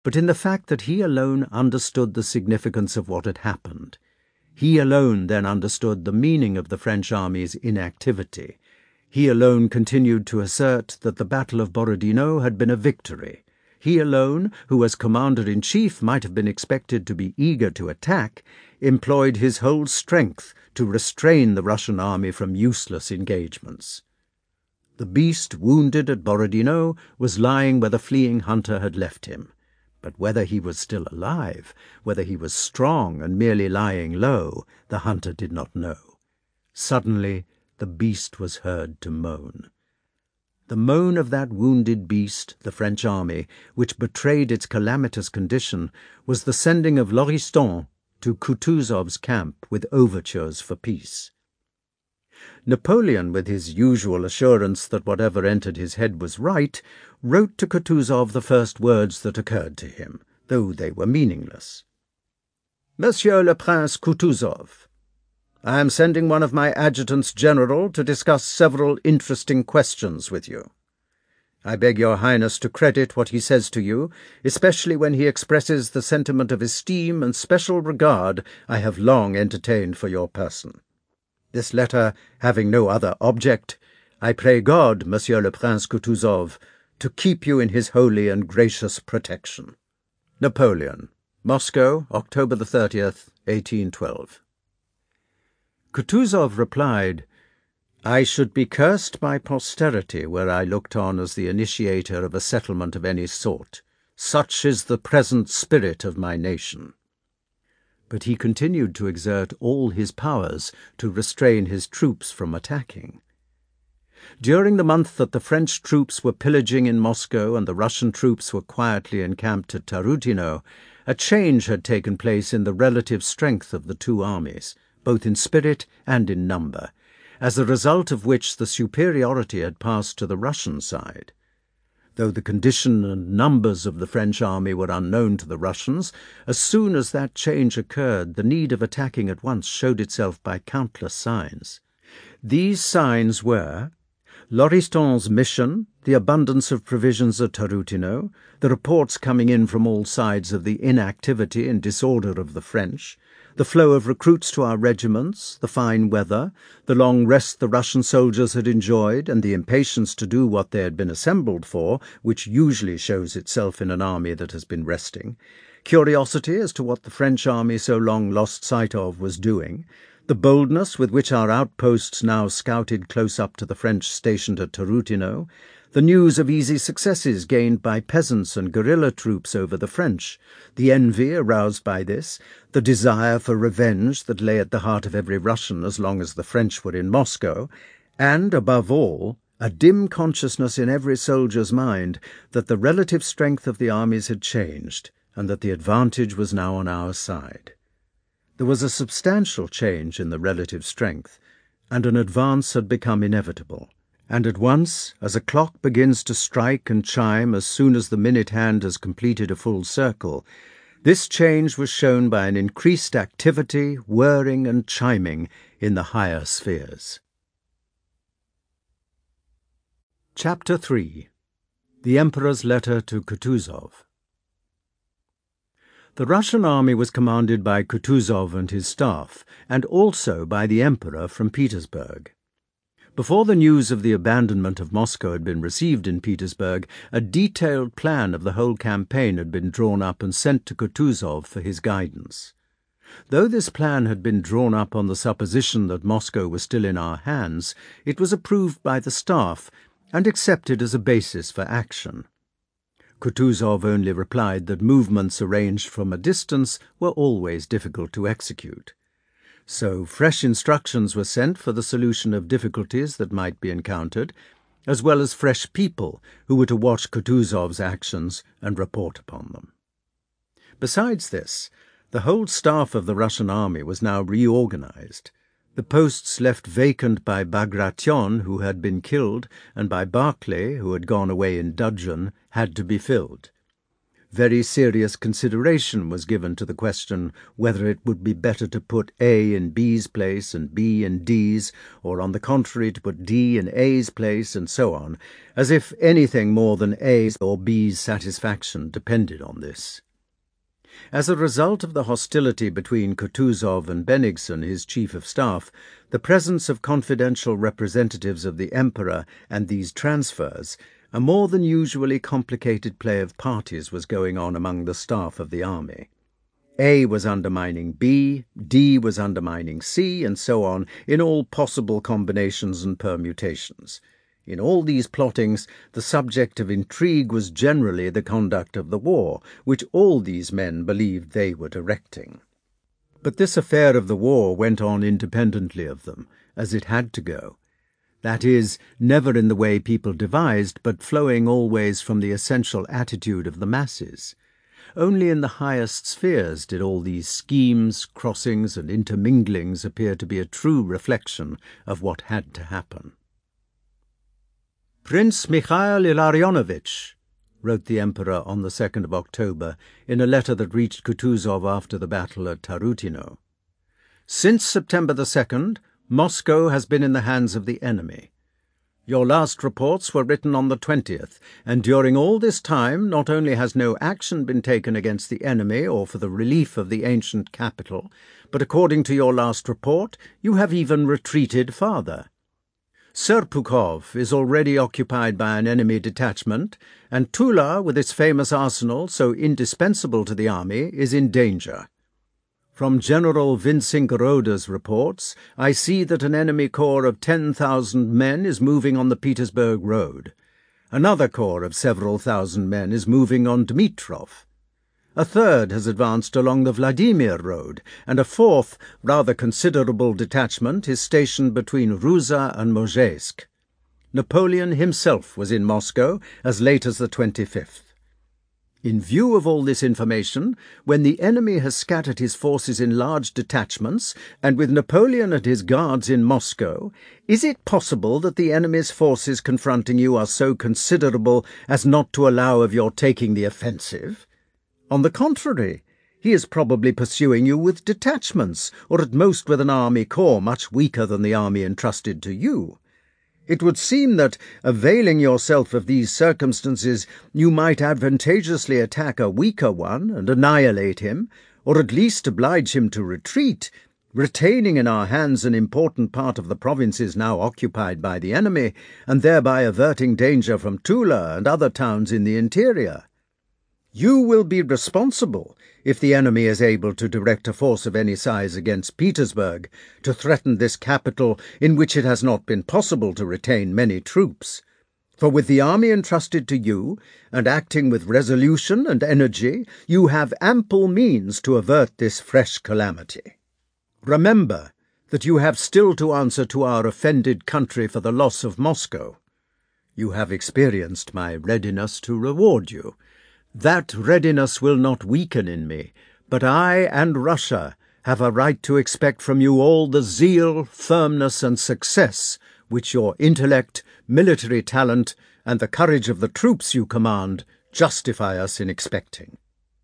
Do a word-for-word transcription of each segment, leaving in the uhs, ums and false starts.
but in the fact that he alone understood the significance of what had happened. He alone then understood the meaning of the French army's inactivity. He alone continued to assert that the Battle of Borodino had been a victory. He alone, who as commander-in-chief might have been expected to be eager to attack, employed his whole strength to restrain the Russian army from useless engagements. The beast, wounded at Borodino, was lying where the fleeing hunter had left him. But whether he was still alive, whether he was strong and merely lying low, the hunter did not know. Suddenly the beast was heard to moan. The moan of that wounded beast, the French army, which betrayed its calamitous condition, was the sending of Lauriston to Kutuzov's camp with overtures for peace. Napoleon, with his usual assurance that whatever entered his head was right, wrote to Kutuzov the first words that occurred to him, though they were meaningless. Monsieur le Prince Kutuzov, I am sending one of my adjutants general to discuss several interesting questions with you. I beg your Highness to credit what he says to you, especially when he expresses the sentiment of esteem and special regard I have long entertained for your person. This letter having no other object, I pray God, Monsieur le Prince Kutuzov, to keep you in his holy and gracious protection. Napoleon, Moscow, October the thirtieth, eighteen twelve. Kutuzov replied, I should be cursed by posterity were I looked on as the initiator of a settlement of any sort. Such is the present spirit of my nation. But he continued to exert all his powers to restrain his troops from attacking. During the month that the French troops were pillaging in Moscow and the Russian troops were quietly encamped at Tarutino, a change had taken place in the relative strength of the two armies, both in spirit and in number, as a result of which the superiority had passed to the Russian side. Though the condition and numbers of the French army were unknown to the Russians, as soon as that change occurred, the need of attacking at once showed itself by countless signs. These signs were Lauriston's mission, the abundance of provisions at Tarutino, the reports coming in from all sides of the inactivity and disorder of the French, the flow of recruits to our regiments, the fine weather, the long rest the Russian soldiers had enjoyed, and the impatience to do what they had been assembled for, which usually shows itself in an army that has been resting, curiosity as to what the French army so long lost sight of was doing, the boldness with which our outposts now scouted close up to the French stationed at Tarutino, the news of easy successes gained by peasants and guerrilla troops over the French, the envy aroused by this, the desire for revenge that lay at the heart of every Russian as long as the French were in Moscow, and, above all, a dim consciousness in every soldier's mind that the relative strength of the armies had changed, and that the advantage was now on our side. There was a substantial change in the relative strength, and an advance had become inevitable. And at once, as a clock begins to strike and chime as soon as the minute hand has completed a full circle, this change was shown by an increased activity, whirring and chiming in the higher spheres. Chapter three. The Emperor's Letter to Kutuzov. The Russian army was commanded by Kutuzov and his staff, and also by the Emperor from Petersburg. Before the news of the abandonment of Moscow had been received in Petersburg, a detailed plan of the whole campaign had been drawn up and sent to Kutuzov for his guidance. Though this plan had been drawn up on the supposition that Moscow was still in our hands, it was approved by the staff and accepted as a basis for action. Kutuzov only replied that movements arranged from a distance were always difficult to execute. So fresh instructions were sent for the solution of difficulties that might be encountered, as well as fresh people who were to watch Kutuzov's actions and report upon them. Besides this, the whole staff of the Russian army was now reorganized. The posts left vacant by Bagration, who had been killed, and by Barclay, who had gone away in dudgeon, had to be filled. very serious consideration was given to the question whether it would be better to put A in B's place and B in D's, or on the contrary to put D in A's place, and so on, as if anything more than A's or B's satisfaction depended on this. As a result of the hostility between Kutuzov and Bennigsen, his chief of staff, the presence of confidential representatives of the Emperor and these transfers, a more than usually complicated play of parties was going on among the staff of the army. A was undermining B, D was undermining C, and so on, in all possible combinations and permutations. In all these plottings, the subject of intrigue was generally the conduct of the war, which all these men believed they were directing. But this affair of the war went on independently of them, as it had to go. That is, never in the way people devised, but flowing always from the essential attitude of the masses. Only in the highest spheres did all these schemes, crossings, and interminglings appear to be a true reflection of what had to happen. "Prince Mikhail Illarionovitch," wrote the Emperor on the second of October in a letter that reached Kutuzov after the battle at Tarutino, "since September the second, Moscow has been in the hands of the enemy. Your last reports were written on the twentieth, and during all this time not only has no action been taken against the enemy or for the relief of the ancient capital, but according to your last report you have even retreated farther. Serpukhov is already occupied by an enemy detachment, and Tula, with its famous arsenal, so indispensable to the army, is in danger. From General Vincingeroda's reports, I see that an enemy corps of ten thousand men is moving on the Petersburg road. Another corps of several thousand men is moving on Dmitrov. A third has advanced along the Vladimir road, and a fourth, rather considerable detachment is stationed between Ruza and Mozhaysk. Napoleon himself was in Moscow as late as the twenty-fifth. In view of all this information, when the enemy has scattered his forces in large detachments, and with Napoleon and his guards in Moscow, is it possible that the enemy's forces confronting you are so considerable as not to allow of your taking the offensive? On the contrary, he is probably pursuing you with detachments, or at most with an army corps much weaker than the army entrusted to you. It would seem that, availing yourself of these circumstances, you might advantageously attack a weaker one and annihilate him, or at least oblige him to retreat, retaining in our hands an important part of the provinces now occupied by the enemy, and thereby averting danger from Tula and other towns in the interior. You will be responsible if the enemy is able to direct a force of any size against Petersburg, to threaten this capital in which it has not been possible to retain many troops. For with the army entrusted to you, and acting with resolution and energy, you have ample means to avert this fresh calamity. Remember that you have still to answer to our offended country for the loss of Moscow. You have experienced my readiness to reward you. That readiness will not weaken in me, but I and Russia have a right to expect from you all the zeal, firmness, and success which your intellect, military talent, and the courage of the troops you command justify us in expecting."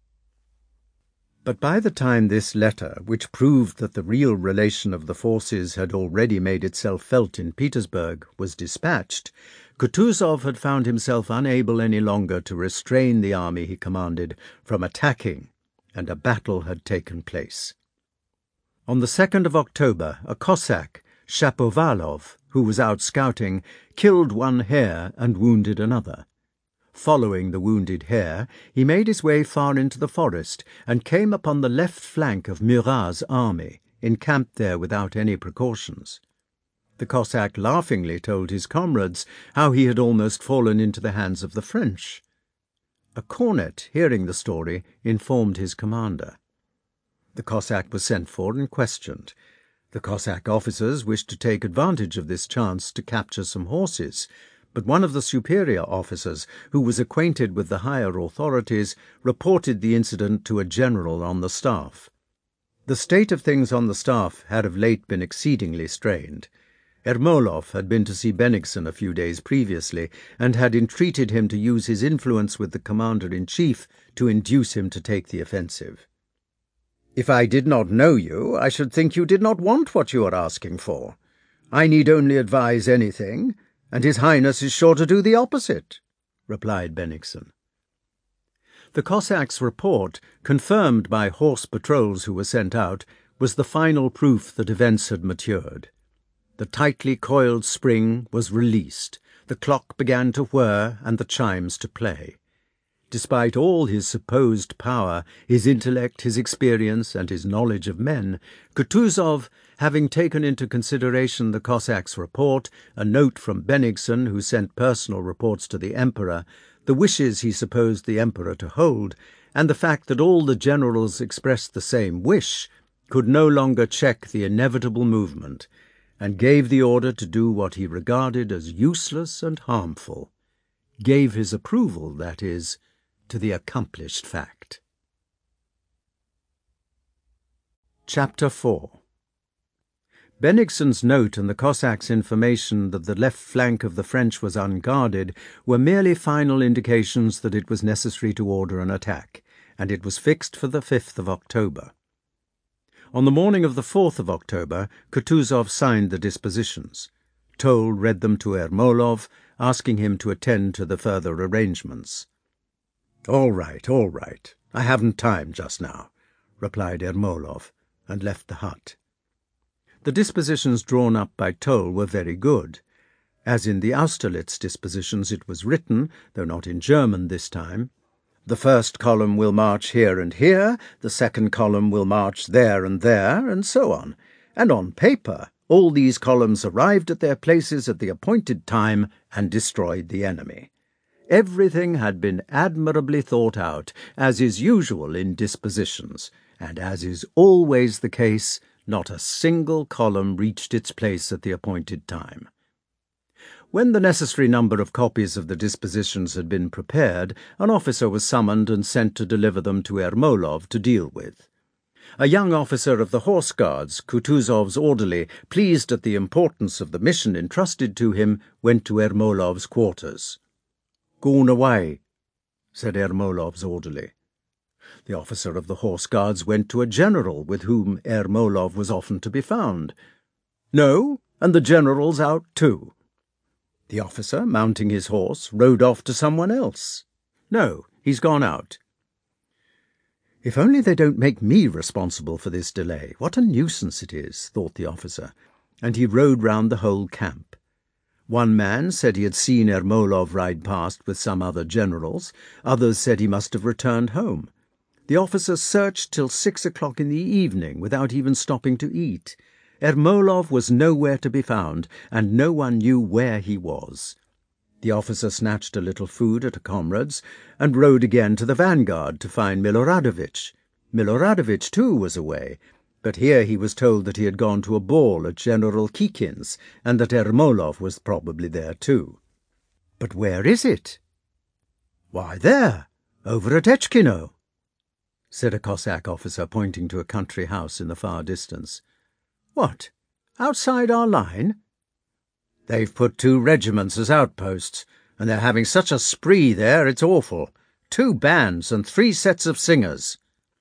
But by the time this letter, which proved that the real relation of the forces had already made itself felt in Petersburg, was dispatched, Kutuzov had found himself unable any longer to restrain the army he commanded from attacking, and a battle had taken place. On the second of October, a Cossack, Shapovalov, who was out scouting, killed one hare and wounded another. Following the wounded hare, he made his way far into the forest and came upon the left flank of Murat's army, encamped there without any precautions. The Cossack laughingly told his comrades how he had almost fallen into the hands of the French. A cornet, hearing the story, informed his commander. The Cossack was sent for and questioned. The Cossack officers wished to take advantage of this chance to capture some horses, but one of the superior officers, who was acquainted with the higher authorities, reported the incident to a general on the staff. The state of things on the staff had of late been exceedingly strained. Ermolov had been to see Bennigsen a few days previously, and had entreated him to use his influence with the commander-in-chief to induce him to take the offensive. "If I did not know you, I should think you did not want what you are asking for. I need only advise anything, and His Highness is sure to do the opposite," replied Bennigsen. The Cossacks' report, confirmed by horse patrols who were sent out, was the final proof that events had matured. The tightly coiled spring was released, the clock began to whir and the chimes to play. Despite all his supposed power, his intellect, his experience, and his knowledge of men, Kutuzov, having taken into consideration the Cossacks' report, a note from Bennigsen, who sent personal reports to the Emperor, the wishes he supposed the Emperor to hold, and the fact that all the generals expressed the same wish, could no longer check the inevitable movement, and gave the order to do what he regarded as useless and harmful, gave his approval, that is, to the accomplished fact. Chapter four. Bennigsen's note and the Cossacks' information that the left flank of the French was unguarded were merely final indications that it was necessary to order an attack, and it was fixed for the fifth of October. On the morning of the fourth of October, Kutuzov signed the dispositions. Toll read them to Ermolov, asking him to attend to the further arrangements. "All right, all right. I haven't time just now," replied Ermolov, and left the hut. The dispositions drawn up by Toll were very good. As in the Austerlitz dispositions it was written, though not in German this time, "The first column will march here and here, the second column will march there and there, and so on. And on paper, all these columns arrived at their places at the appointed time and destroyed the enemy. Everything had been admirably thought out, as is usual in dispositions, and as is always the case, not a single column reached its place at the appointed time." When the necessary number of copies of the dispositions had been prepared, an officer was summoned and sent to deliver them to Ermolov to deal with. A young officer of the Horse Guards, Kutuzov's orderly, pleased at the importance of the mission entrusted to him, went to Ermolov's quarters. "Gone away," said Ermolov's orderly. The officer of the Horse Guards went to a general with whom Ermolov was often to be found. "No, and the general's out too." The officer, mounting his horse, rode off to someone else. "No, he's gone out." "If only they don't make me responsible for this delay. What a nuisance it is," thought the officer, and he rode round the whole camp. One man said he had seen Ermolov ride past with some other generals. Others said he must have returned home. The officer searched till six o'clock in the evening without even stopping to eat. Ermolov was nowhere to be found, and no one knew where he was. The officer snatched a little food at a comrade's, and rode again to the vanguard to find Miloradovich. Miloradovich, too, was away, but here he was told that he had gone to a ball at General Kikin's, and that Ermolov was probably there too. "But where is it?" "Why, there, over at Etchkino," said a Cossack officer, pointing to a country house in the far distance. "What, outside our line?" "They've put two regiments as outposts, and they're having such a spree there it's awful. Two bands and three sets of singers."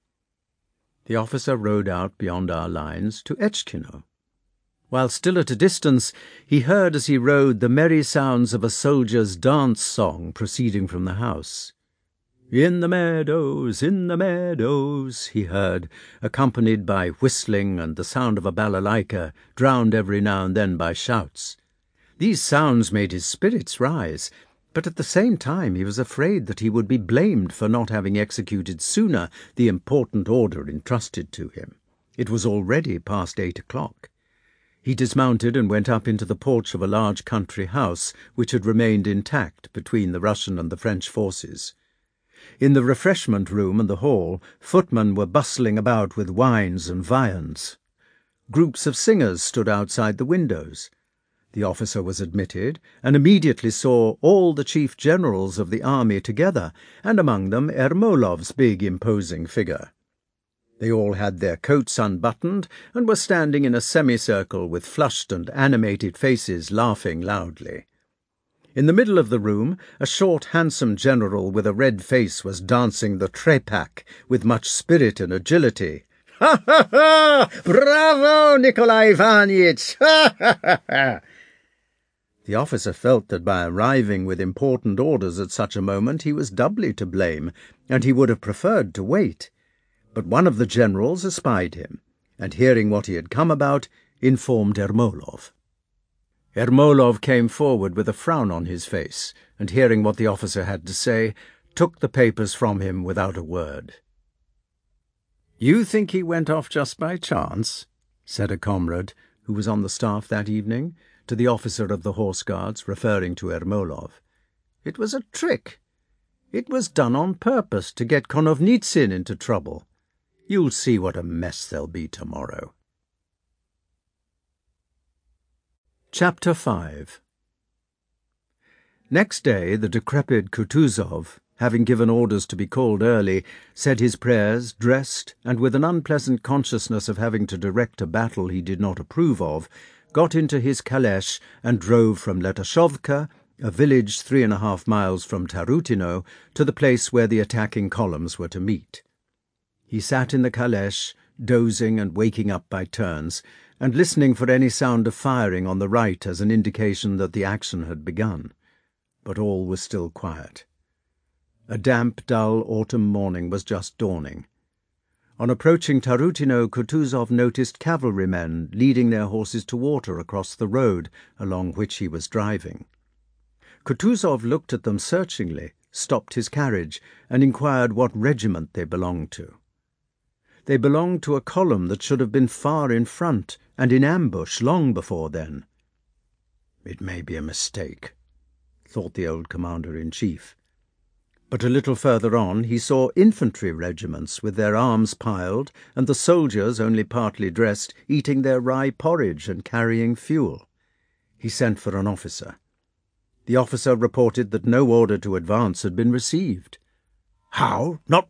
The officer rode out beyond our lines to Etchkino. While still at a distance, he heard as he rode the merry sounds of a soldier's dance song proceeding from the house. "In the meadows, in the meadows," he heard, accompanied by whistling and the sound of a balalaika, drowned every now and then by shouts. These sounds made his spirits rise, but at the same time he was afraid that he would be blamed for not having executed sooner the important order entrusted to him. It was already past eight o'clock. He dismounted and went up into the porch of a large country house, which had remained intact between the Russian and the French forces. In the refreshment room and the hall, footmen were bustling about with wines and viands. Groups of singers stood outside the windows. The officer was admitted, and immediately saw all the chief generals of the army together, and among them Ermolov's big imposing figure. They all had their coats unbuttoned and were standing in a semicircle with flushed and animated faces, laughing loudly. In the middle of the room, a short, handsome general with a red face was dancing the trepak with much spirit and agility. "Ha, ha, ha! Bravo, Nikolai Ivanitch! Ha, ha, ha, ha!" The officer felt that by arriving with important orders at such a moment he was doubly to blame, and he would have preferred to wait. But one of the generals espied him, and hearing what he had come about, informed Ermolov. Ermolov came forward with a frown on his face, and hearing what the officer had to say, took the papers from him without a word. "You think he went off just by chance?" said a comrade, who was on the staff that evening, to the officer of the Horse Guards, referring to Ermolov. "It was a trick. It was done on purpose to get Konovnitsin into trouble. You'll see what a mess there'll be tomorrow." Chapter five. Next day the decrepit Kutuzov, having given orders to be called early, said his prayers, dressed, and with an unpleasant consciousness of having to direct a battle he did not approve of, got into his caleche and drove from Letashovka, a village three and a half miles from Tarutino, to the place where the attacking columns were to meet. He sat in the caleche, dozing and waking up by turns, and listening for any sound of firing on the right as an indication that the action had begun. But all was still quiet. A damp, dull autumn morning was just dawning. On approaching Tarutino, Kutuzov noticed cavalrymen leading their horses to water across the road along which he was driving. Kutuzov looked at them searchingly, stopped his carriage, and inquired what regiment they belonged to. They belonged to a column that should have been far in front and in ambush long before then. "It may be a mistake," thought the old commander-in-chief. But a little further on he saw infantry regiments with their arms piled, and the soldiers, only partly dressed, eating their rye porridge and carrying fuel. He sent for an officer. The officer reported that no order to advance had been received. "How? Not—"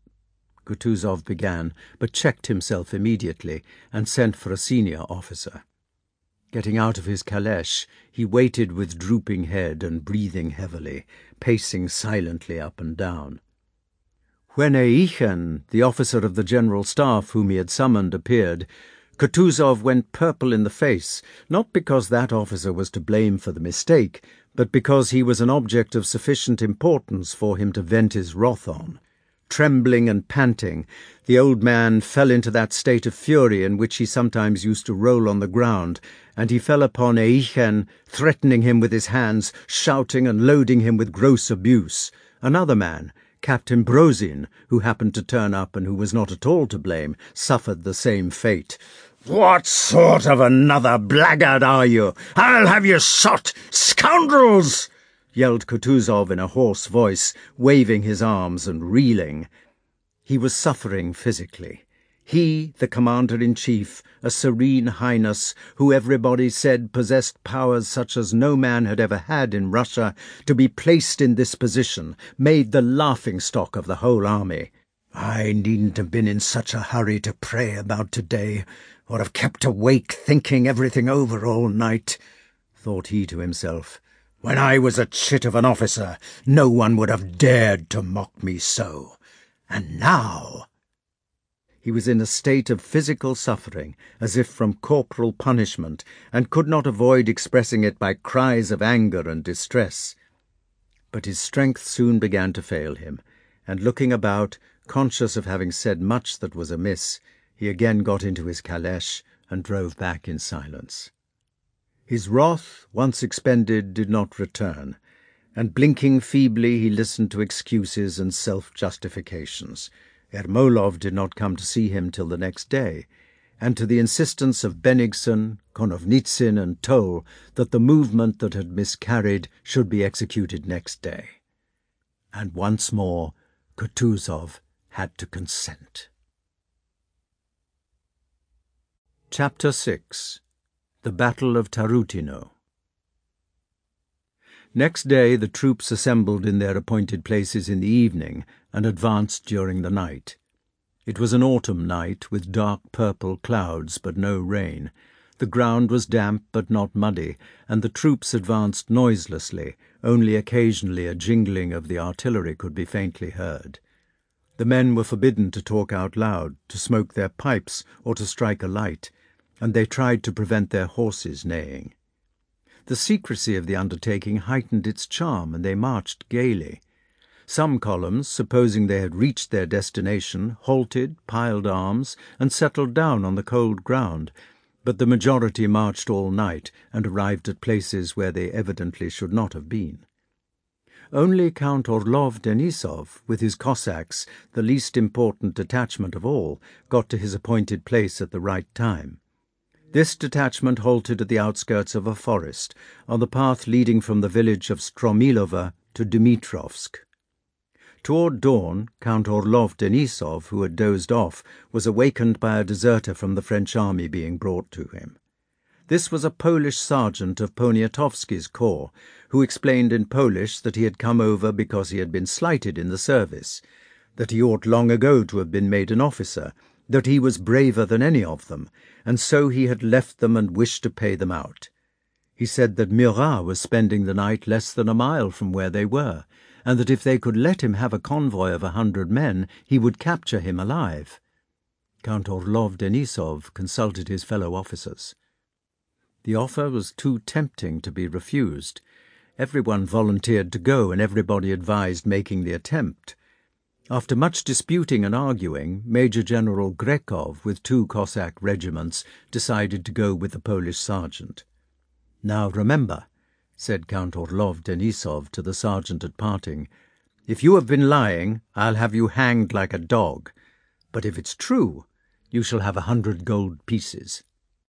Kutuzov began, but checked himself immediately and sent for a senior officer. Getting out of his caleche, he waited with drooping head and breathing heavily, pacing silently up and down. When Eichen, the officer of the general staff whom he had summoned, appeared, Kutuzov went purple in the face, not because that officer was to blame for the mistake, but because he was an object of sufficient importance for him to vent his wrath on. Trembling and panting, the old man fell into that state of fury in which he sometimes used to roll on the ground, and he fell upon Eichen, threatening him with his hands, shouting and loading him with gross abuse. Another man, Captain Brozin, who happened to turn up and who was not at all to blame, suffered the same fate. "What sort of another blackguard are you? I'll have you shot, scoundrels!" yelled Kutuzov in a hoarse voice, waving his arms and reeling. He was suffering physically. He, the commander-in-chief, a serene highness, who everybody said possessed powers such as no man had ever had in Russia, to be placed in this position, made the laughing-stock of the whole army. "I needn't have been in such a hurry to pray about today, or have kept awake thinking everything over all night," thought he to himself. "When I was a chit of an officer, no one would have dared to mock me so. And now—" He was in a state of physical suffering, as if from corporal punishment, and could not avoid expressing it by cries of anger and distress. But his strength soon began to fail him, and looking about, conscious of having said much that was amiss, he again got into his caleche and drove back in silence. His wrath, once expended, did not return, and blinking feebly he listened to excuses and self-justifications. Ermolov did not come to see him till the next day, and to the insistence of Bennigsen, Konovnitsin, and Toll that the movement that had miscarried should be executed next day. And once more Kutuzov had to consent. Chapter six. The Battle of Tarutino. Next day the troops assembled in their appointed places in the evening and advanced during the night. It was an autumn night with dark purple clouds but no rain. The ground was damp but not muddy, and the troops advanced noiselessly. Only occasionally a jingling of the artillery could be faintly heard. The men were forbidden to talk out loud, to smoke their pipes, or to strike a light, and they tried to prevent their horses neighing. The secrecy of the undertaking heightened its charm, and they marched gaily. Some columns, supposing they had reached their destination, halted, piled arms, and settled down on the cold ground, but the majority marched all night and arrived at places where they evidently should not have been. Only Count Orlov Denisov, with his Cossacks, the least important detachment of all, got to his appointed place at the right time. This detachment halted at the outskirts of a forest, on the path leading from the village of Stromilova to Dmitrovsk. Toward dawn, Count Orlov Denisov, who had dozed off, was awakened by a deserter from the French army being brought to him. This was a Polish sergeant of Poniatowski's corps, who explained in Polish that he had come over because he had been slighted in the service, that he ought long ago to have been made an officer, that he was braver than any of them, and so he had left them and wished to pay them out. He said that Murat was spending the night less than a mile from where they were, and that if they could let him have a convoy of a hundred men, he would capture him alive. Count Orlov Denisov consulted his fellow officers. The offer was too tempting to be refused. Everyone volunteered to go, and everybody advised making the attempt. After much disputing and arguing, Major General Grekov, with two Cossack regiments, decided to go with the Polish sergeant. "Now remember," said Count Orlov Denisov to the sergeant at parting, "if you have been lying, I'll have you hanged like a dog. But if it's true, you shall have a hundred gold pieces."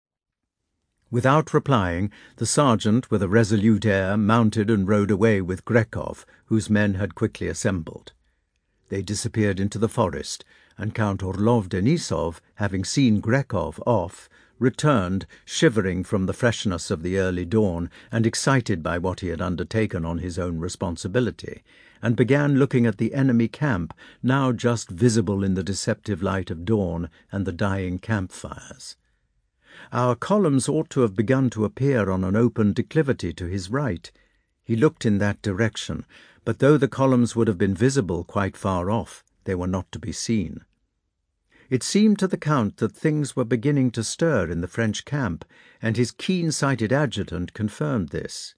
Without replying, the sergeant, with a resolute air, mounted and rode away with Grekov, whose men had quickly assembled. They disappeared into the forest, and Count Orlov Denisov, having seen Grekov off, returned, shivering from the freshness of the early dawn and excited by what he had undertaken on his own responsibility, and began looking at the enemy camp, now just visible in the deceptive light of dawn and the dying campfires. Our columns ought to have begun to appear on an open declivity to his right. He looked in that direction, but though the columns would have been visible quite far off, they were not to be seen. It seemed to the Count that things were beginning to stir in the French camp, and his keen-sighted adjutant confirmed this.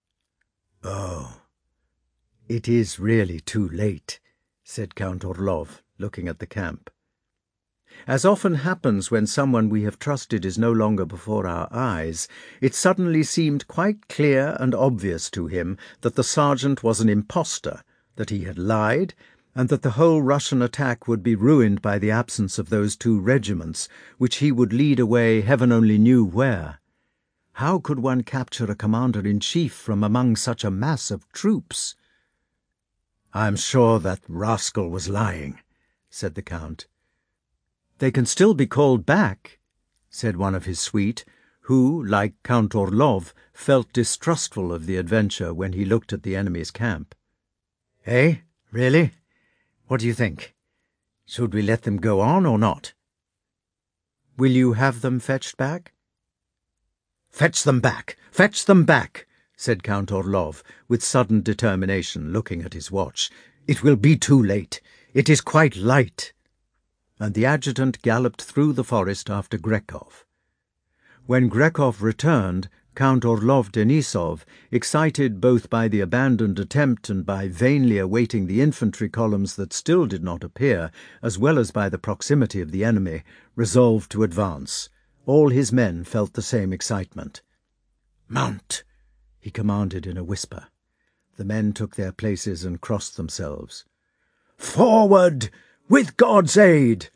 "Oh, it is really too late," said Count Orlov, looking at the camp. As often happens when someone we have trusted is no longer before our eyes, it suddenly seemed quite clear and obvious to him that the sergeant was an impostor, that he had lied, and that the whole Russian attack would be ruined by the absence of those two regiments, which he would lead away heaven only knew where. How could one capture a commander-in-chief from among such a mass of troops? "I am sure that rascal was lying," said the Count. "They can still be called back," said one of his suite, who, like Count Orlov, felt distrustful of the adventure when he looked at the enemy's camp. "Eh, really? What do you think? Should we let them go on or not?" "Will you have them fetched back?" "Fetch them back! Fetch them back!" said Count Orlov, with sudden determination, looking at his watch. "It will be too late. It is quite light." And the adjutant galloped through the forest after Grekov. When Grekov returned, Count Orlov Denisov, excited both by the abandoned attempt and by vainly awaiting the infantry columns that still did not appear, as well as by the proximity of the enemy, resolved to advance. All his men felt the same excitement. "Mount!" he commanded in a whisper. The men took their places and crossed themselves. "Forward! With God's aid!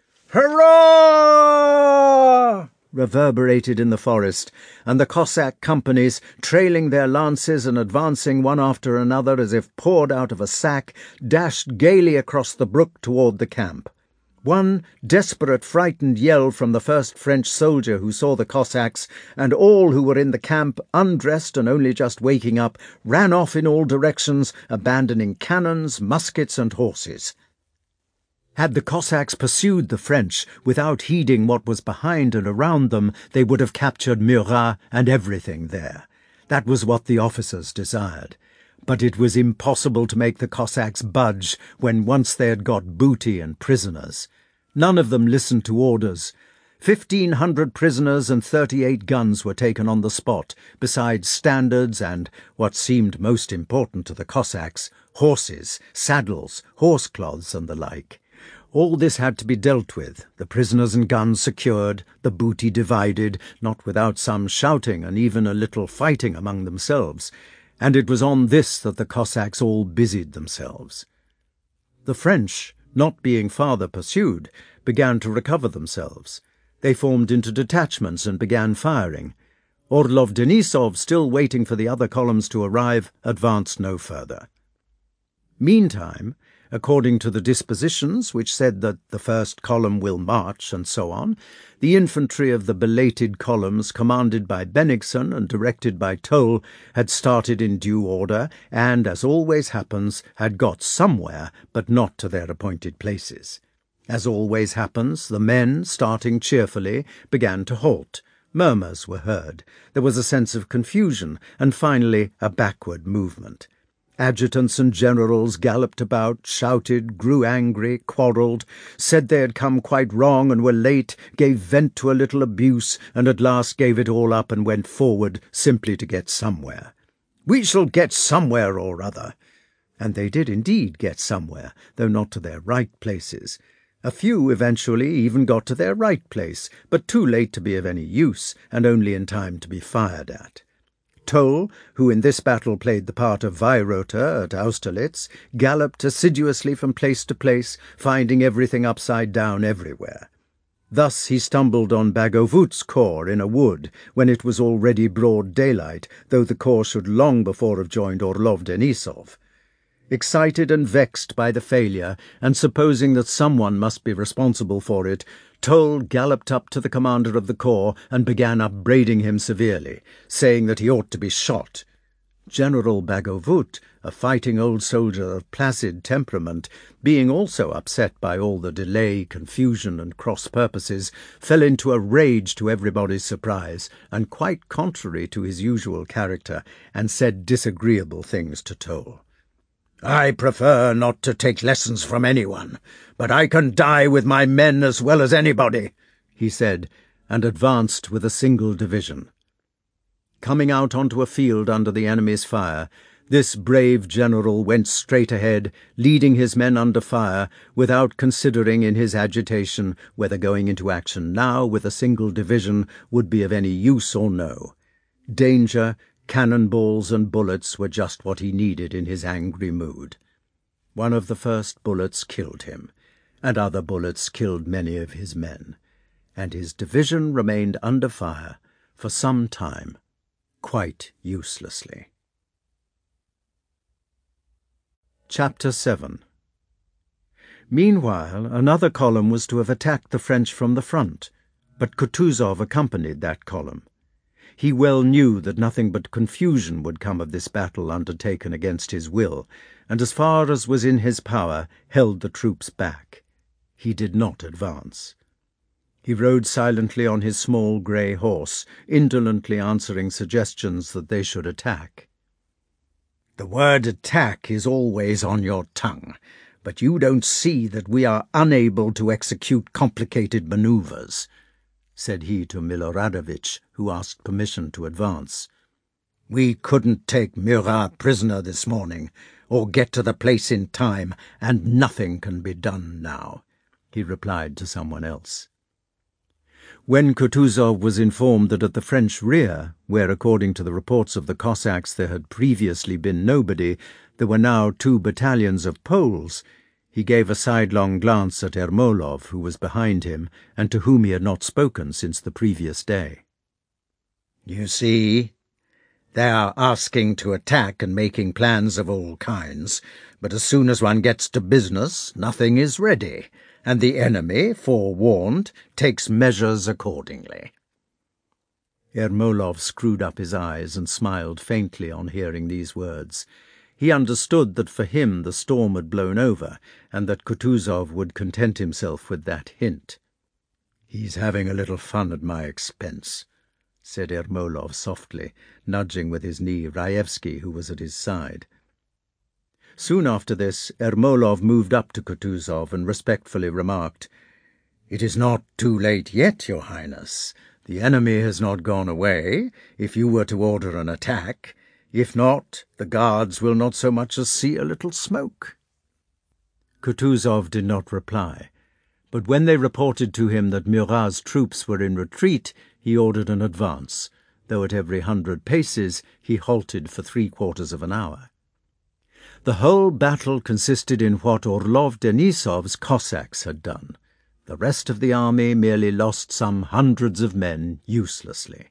Hurrah!" reverberated in the forest, and the Cossack companies, trailing their lances and advancing one after another as if poured out of a sack, dashed gaily across the brook toward the camp. One desperate, frightened yell from the first French soldier who saw the Cossacks, and all who were in the camp, undressed and only just waking up, ran off in all directions, abandoning cannons, muskets, and horses. Had the Cossacks pursued the French without heeding what was behind and around them, they would have captured Murat and everything there. That was what the officers desired. But it was impossible to make the Cossacks budge when once they had got booty and prisoners. None of them listened to orders. Fifteen hundred prisoners and thirty-eight guns were taken on the spot, besides standards and, what seemed most important to the Cossacks, horses, saddles, horsecloths, and the like. All this had to be dealt with, the prisoners and guns secured, the booty divided, not without some shouting and even a little fighting among themselves, and it was on this that the Cossacks all busied themselves. The French, not being farther pursued, began to recover themselves. They formed into detachments and began firing. Orlov Denisov, still waiting for the other columns to arrive, advanced no further. Meantime, according to the dispositions which said that the first column will march and so on, the infantry of the belated columns, commanded by Bennigsen and directed by Toll, had started in due order and, as always happens, had got somewhere, but not to their appointed places. As always happens, the men, starting cheerfully, began to halt. Murmurs were heard. There was a sense of confusion, and finally a backward movement. Adjutants and generals galloped about, shouted, grew angry, quarrelled, said they had come quite wrong and were late, gave vent to a little abuse, and at last gave it all up and went forward simply to get somewhere. "We shall get somewhere or other." And they did indeed get somewhere, though not to their right places. A few eventually even got to their right place, but too late to be of any use, and only in time to be fired at. Toll, who in this battle played the part of Weyrother at Austerlitz, galloped assiduously from place to place, finding everything upside down everywhere. Thus he stumbled on Bagovut's corps in a wood, when it was already broad daylight, though the corps should long before have joined Orlov Denisov. Excited and vexed by the failure, and supposing that someone must be responsible for it, Toll galloped up to the commander of the corps and began upbraiding him severely, saying that he ought to be shot. General Bagovut, a fighting old soldier of placid temperament, being also upset by all the delay, confusion, and cross-purposes, fell into a rage to everybody's surprise, and quite contrary to his usual character, and said disagreeable things to Toll. "I prefer not to take lessons from anyone, but I can die with my men as well as anybody," he said, and advanced with a single division. Coming out onto a field under the enemy's fire, this brave general went straight ahead, leading his men under fire, without considering in his agitation whether going into action now with a single division would be of any use or no. Danger, cannonballs and bullets were just what he needed in his angry mood. One of the first bullets killed him, and other bullets killed many of his men, and his division remained under fire for some time, quite uselessly. Chapter seven. Meanwhile, another column was to have attacked the French from the front, but Kutuzov accompanied that column. He well knew that nothing but confusion would come of this battle undertaken against his will, and as far as was in his power held the troops back. He did not advance. He rode silently on his small grey horse, indolently answering suggestions that they should attack. "The word attack is always on your tongue, but you don't see that we are unable to execute complicated manoeuvres," said he to Miloradovich, who asked permission to advance. "We couldn't take Murat prisoner this morning, or get to the place in time, and nothing can be done now," he replied to someone else. When Kutuzov was informed that at the French rear, where according to the reports of the Cossacks there had previously been nobody, there were now two battalions of Poles, he gave a sidelong glance at Ermolov, who was behind him, and to whom he had not spoken since the previous day. "You see, they are asking to attack and making plans of all kinds, but as soon as one gets to business, nothing is ready, and the enemy, forewarned, takes measures accordingly." Ermolov screwed up his eyes and smiled faintly on hearing these words. He understood that for him the storm had blown over, and that Kutuzov would content himself with that hint. "He's having a little fun at my expense," said Ermolov softly, nudging with his knee Raevsky, who was at his side. Soon after this, Ermolov moved up to Kutuzov and respectfully remarked, "It is not too late yet, Your Highness. The enemy has not gone away, if you were to order an attack. If not, the guards will not so much as see a little smoke." Kutuzov did not reply, but when they reported to him that Murat's troops were in retreat, he ordered an advance, though at every hundred paces he halted for three quarters of an hour. The whole battle consisted in what Orlov-Denisov's Cossacks had done. The rest of the army merely lost some hundreds of men uselessly.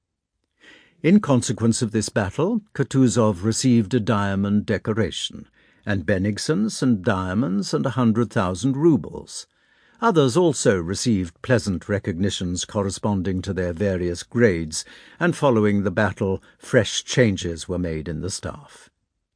In consequence of this battle, Kutuzov received a diamond decoration, and Bennigsen some diamonds and a hundred thousand roubles. Others also received pleasant recognitions corresponding to their various grades, and following the battle, fresh changes were made in the staff.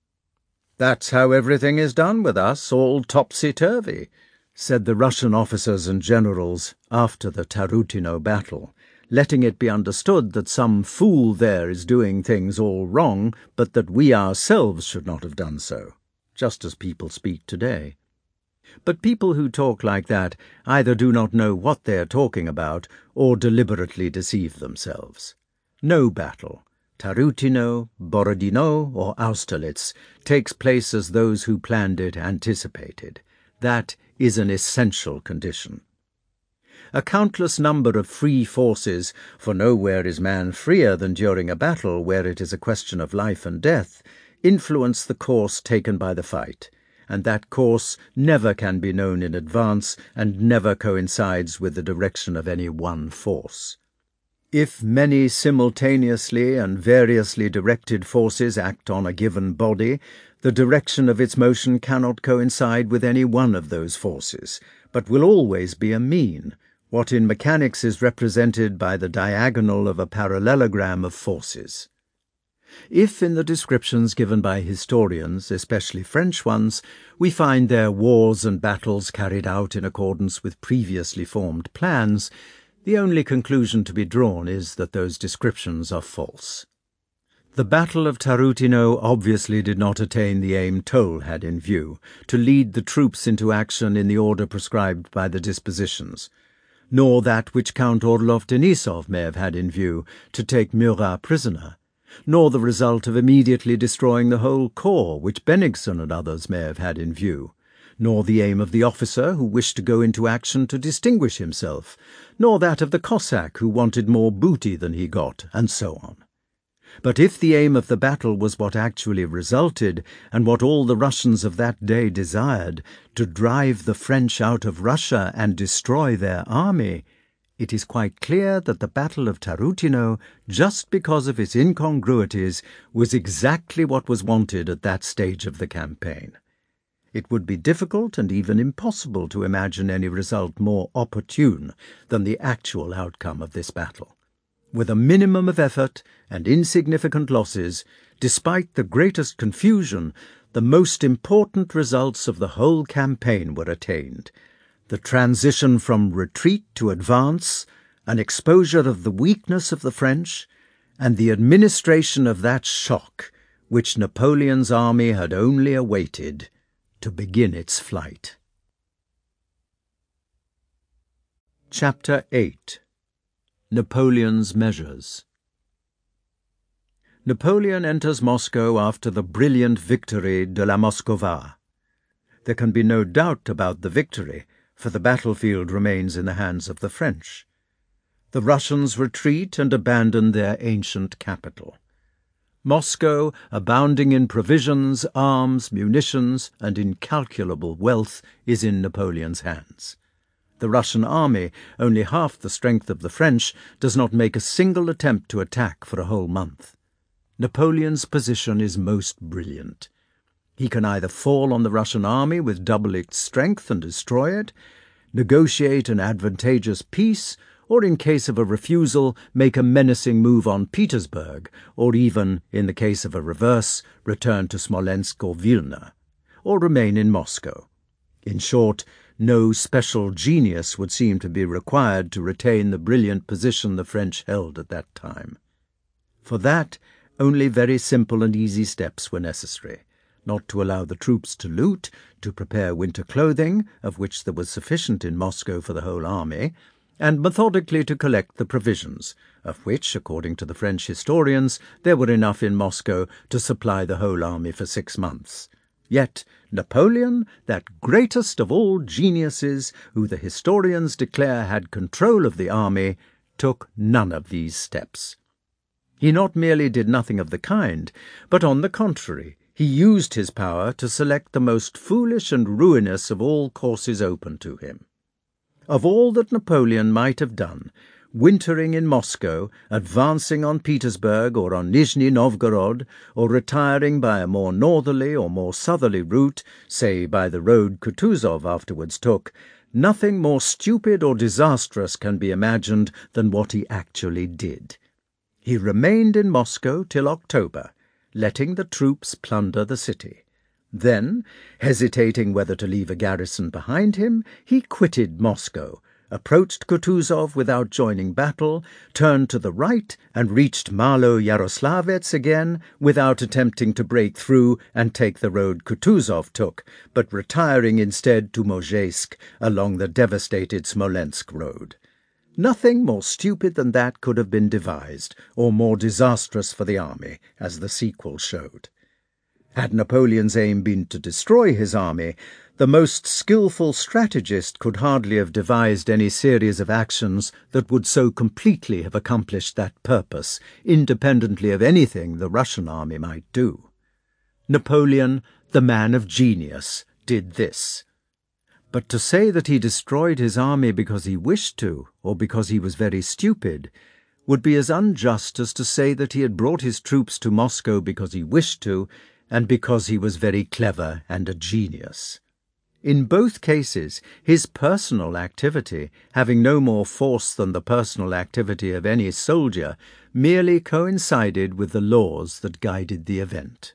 "That's how everything is done with us, all topsy-turvy," said the Russian officers and generals after the Tarutino battle, letting it be understood that some fool there is doing things all wrong, but that we ourselves should not have done so, just as people speak today. But people who talk like that either do not know what they are talking about or deliberately deceive themselves. No battle, Tarutino, Borodino, or Austerlitz, takes place as those who planned it anticipated. That is an essential condition. A countless number of free forces, for nowhere is man freer than during a battle where it is a question of life and death, influence the course taken by the fight, and that course never can be known in advance and never coincides with the direction of any one force. If many simultaneously and variously directed forces act on a given body, the direction of its motion cannot coincide with any one of those forces, but will always be a mean, what in mechanics is represented by the diagonal of a parallelogram of forces. If in the descriptions given by historians, especially French ones, we find their wars and battles carried out in accordance with previously formed plans, the only conclusion to be drawn is that those descriptions are false. The Battle of Tarutino obviously did not attain the aim Toll had in view, to lead the troops into action in the order prescribed by the dispositions, nor that which Count Orlov-Denisov may have had in view, to take Murat prisoner, nor the result of immediately destroying the whole corps which Bennigsen and others may have had in view, nor the aim of the officer who wished to go into action to distinguish himself, nor that of the Cossack who wanted more booty than he got, and so on. But if the aim of the battle was what actually resulted, and what all the Russians of that day desired, to drive the French out of Russia and destroy their army, it is quite clear that the Battle of Tarutino, just because of its incongruities, was exactly what was wanted at that stage of the campaign. It would be difficult and even impossible to imagine any result more opportune than the actual outcome of this battle. With a minimum of effort and insignificant losses, despite the greatest confusion, the most important results of the whole campaign were attained. The transition from retreat to advance, an exposure of the weakness of the French, and the administration of that shock which Napoleon's army had only awaited to begin its flight. Chapter eight. Napoleon's Measures. Napoleon enters Moscow after the brilliant victory de la Moskowa. There can be no doubt about the victory, for the battlefield remains in the hands of the French. The Russians retreat and abandon their ancient capital. Moscow, abounding in provisions, arms, munitions, and incalculable wealth, is in Napoleon's hands. The Russian army, only half the strength of the French, does not make a single attempt to attack for a whole month. Napoleon's position is most brilliant. He can either fall on the Russian army with double its strength and destroy it, negotiate an advantageous peace, or in case of a refusal, make a menacing move on Petersburg, or even, in the case of a reverse, return to Smolensk or Vilna, or remain in Moscow. In short, no special genius would seem to be required to retain the brilliant position the French held at that time. For that, only very simple and easy steps were necessary. Not to allow the troops to loot, to prepare winter clothing, of which there was sufficient in Moscow for the whole army, and methodically to collect the provisions, of which, according to the French historians, there were enough in Moscow to supply the whole army for six months. Yet Napoleon, that greatest of all geniuses, who the historians declare had control of the army, took none of these steps. He not merely did nothing of the kind, but on the contrary, he used his power to select the most foolish and ruinous of all courses open to him. Of all that Napoleon might have done, wintering in Moscow, advancing on Petersburg or on Nizhny Novgorod, or retiring by a more northerly or more southerly route, say by the road Kutuzov afterwards took, nothing more stupid or disastrous can be imagined than what he actually did. He remained in Moscow till October, letting the troops plunder the city. Then, hesitating whether to leave a garrison behind him, he quitted Moscow, approached Kutuzov without joining battle, turned to the right, and reached Malo-Yaroslavets again without attempting to break through and take the road Kutuzov took, but retiring instead to Mozhaysk along the devastated Smolensk road. Nothing more stupid than that could have been devised, or more disastrous for the army, as the sequel showed. Had Napoleon's aim been to destroy his army, the most skilful strategist could hardly have devised any series of actions that would so completely have accomplished that purpose, independently of anything the Russian army might do. Napoleon, the man of genius, did this. But to say that he destroyed his army because he wished to, or because he was very stupid, would be as unjust as to say that he had brought his troops to Moscow because he wished to, and because he was very clever and a genius. In both cases, his personal activity, having no more force than the personal activity of any soldier, merely coincided with the laws that guided the event.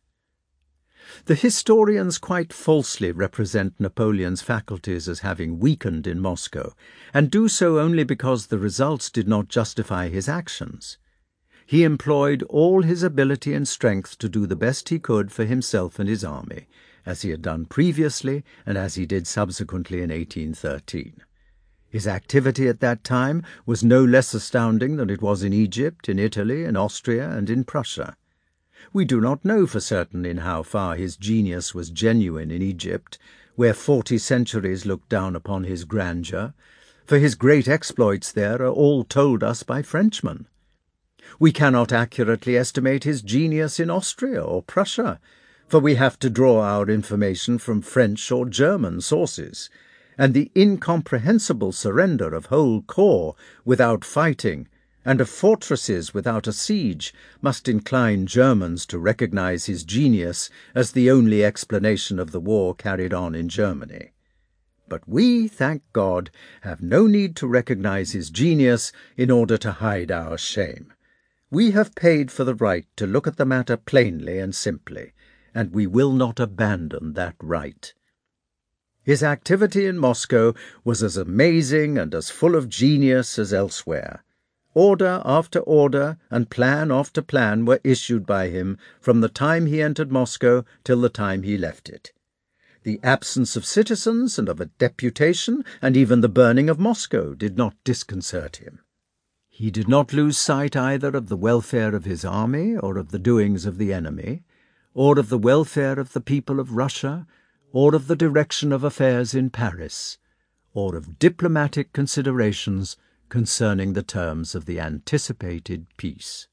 The historians quite falsely represent Napoleon's faculties as having weakened in Moscow, and do so only because the results did not justify his actions. He employed all his ability and strength to do the best he could for himself and his army, as he had done previously and as he did subsequently in eighteen thirteen. His activity at that time was no less astounding than it was in Egypt, in Italy, in Austria, and in Prussia. We do not know for certain in how far his genius was genuine in Egypt, where forty centuries looked down upon his grandeur, for his great exploits there are all told us by Frenchmen. We cannot accurately estimate his genius in Austria or Prussia, for we have to draw our information from French or German sources, and the incomprehensible surrender of whole corps without fighting, and of fortresses without a siege, must incline Germans to recognize his genius as the only explanation of the war carried on in Germany. But we, thank God, have no need to recognize his genius in order to hide our shame. We have paid for the right to look at the matter plainly and simply, and we will not abandon that right. His activity in Moscow was as amazing and as full of genius as elsewhere. Order after order and plan after plan were issued by him from the time he entered Moscow till the time he left it. The absence of citizens and of a deputation, and even the burning of Moscow, did not disconcert him. He did not lose sight either of the welfare of his army, or of the doings of the enemy, or of the welfare of the people of Russia, or of the direction of affairs in Paris, or of diplomatic considerations concerning the terms of the anticipated peace.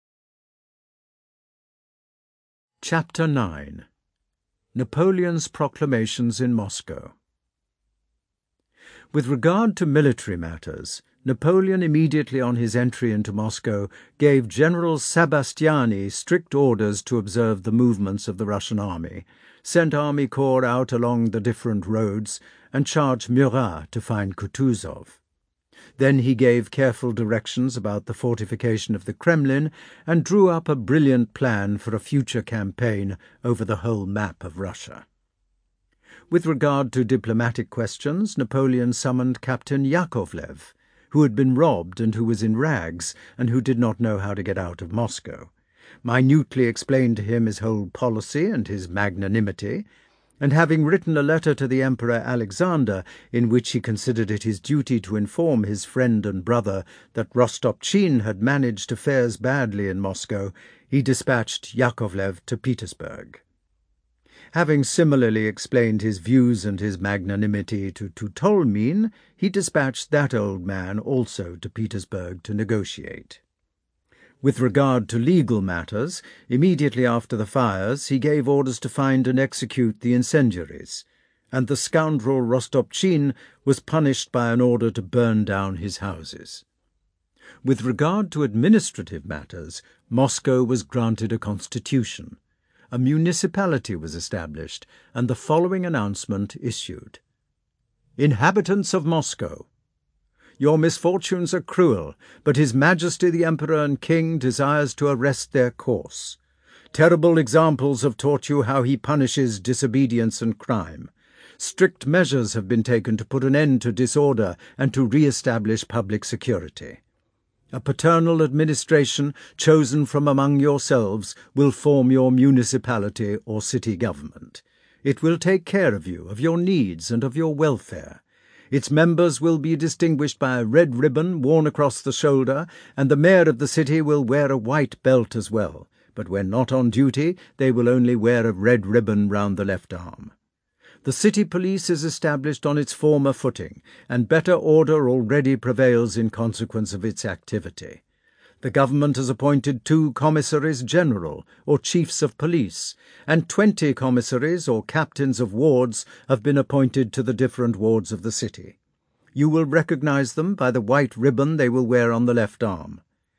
Chapter nine. Napoleon's proclamations in Moscow. With regard to military matters, Napoleon immediately on his entry into Moscow gave General Sebastiani strict orders to observe the movements of the Russian army, sent army corps out along the different roads, and charged Murat to find Kutuzov. Then he gave careful directions about the fortification of the Kremlin and drew up a brilliant plan for a future campaign over the whole map of Russia. With regard to diplomatic questions, Napoleon summoned Captain Yakovlev, who had been robbed and who was in rags and who did not know how to get out of Moscow, minutely explained to him his whole policy and his magnanimity, and having written a letter to the Emperor Alexander in which he considered it his duty to inform his friend and brother that Rostopchin had managed affairs badly in Moscow, he dispatched Yakovlev to Petersburg. Having similarly explained his views and his magnanimity to Tutolmin, he dispatched that old man also to Petersburg to negotiate. With regard to legal matters, immediately after the fires he gave orders to find and execute the incendiaries, and the scoundrel Rostopchin was punished by an order to burn down his houses. With regard to administrative matters, Moscow was granted a constitution. A municipality was established, and the following announcement issued. Inhabitants of Moscow, your misfortunes are cruel, but His Majesty the Emperor and King desires to arrest their course. Terrible examples have taught you how he punishes disobedience and crime. Strict measures have been taken to put an end to disorder and to re-establish public security. A paternal administration chosen from among yourselves will form your municipality or city government. It will take care of you, of your needs, and of your welfare. Its members will be distinguished by a red ribbon worn across the shoulder, and the mayor of the city will wear a white belt as well, but when not on duty they will only wear a red ribbon round the left arm. The city police is established on its former footing, and better order already prevails in consequence of its activity. The government has appointed two commissaries general, or chiefs of police, and twenty commissaries, or captains of wards, have been appointed to the different wards of the city. You will recognize them by the white ribbon they will wear on the left arm.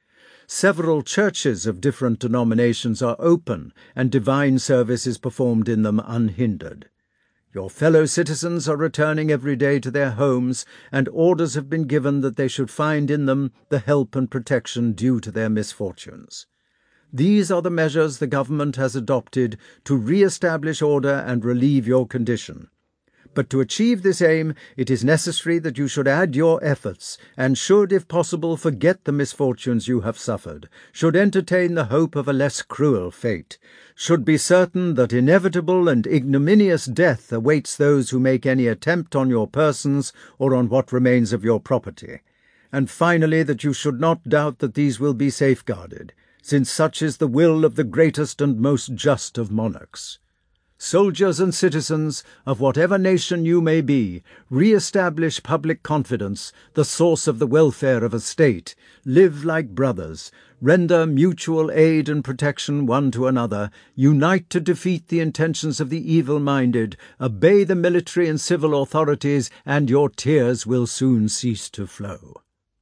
Several churches of different denominations are open, and divine service is performed in them unhindered. Your fellow citizens are returning every day to their homes, and orders have been given that they should find in them the help and protection due to their misfortunes. These are the measures the government has adopted to re-establish order and relieve your condition. But to achieve this aim, it is necessary that you should add your efforts, and should, if possible, forget the misfortunes you have suffered, should entertain the hope of a less cruel fate, should be certain that inevitable and ignominious death awaits those who make any attempt on your persons or on what remains of your property, and finally that you should not doubt that these will be safeguarded, since such is the will of the greatest and most just of monarchs. Soldiers and citizens of whatever nation you may be, re-establish public confidence, the source of the welfare of a state, live like brothers, render mutual aid and protection one to another, unite to defeat the intentions of the evil-minded, obey the military and civil authorities, and your tears will soon cease to flow.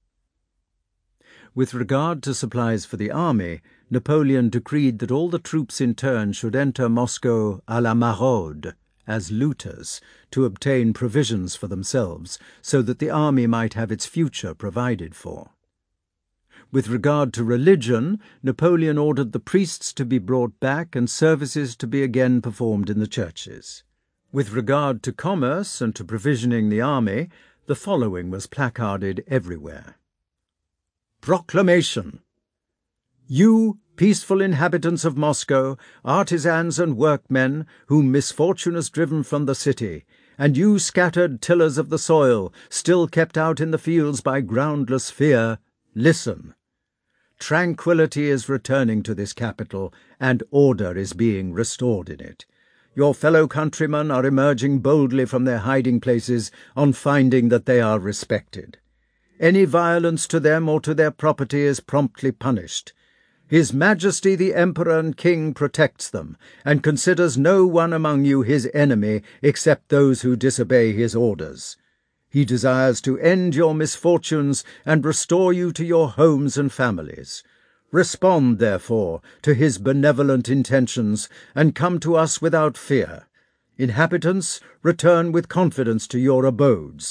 With regard to supplies for the army, Napoleon decreed that all the troops in turn should enter Moscow à la maraude, as looters, to obtain provisions for themselves, so that the army might have its future provided for. With regard to religion, Napoleon ordered the priests to be brought back and services to be again performed in the churches. With regard to commerce and to provisioning the army, the following was placarded everywhere. Proclamation. You, peaceful inhabitants of Moscow, artisans and workmen, whom misfortune has driven from the city, and you scattered tillers of the soil, still kept out in the fields by groundless fear, listen. Tranquillity is returning to this capital, and order is being restored in it. Your fellow countrymen are emerging boldly from their hiding places on finding that they are respected. Any violence to them or to their property is promptly punished. His Majesty the Emperor and King protects them, and considers no one among you his enemy except those who disobey his orders. He desires to end your misfortunes and restore you to your homes and families. Respond, therefore, to his benevolent intentions, and come to us without fear. Inhabitants, return with confidence to your abodes.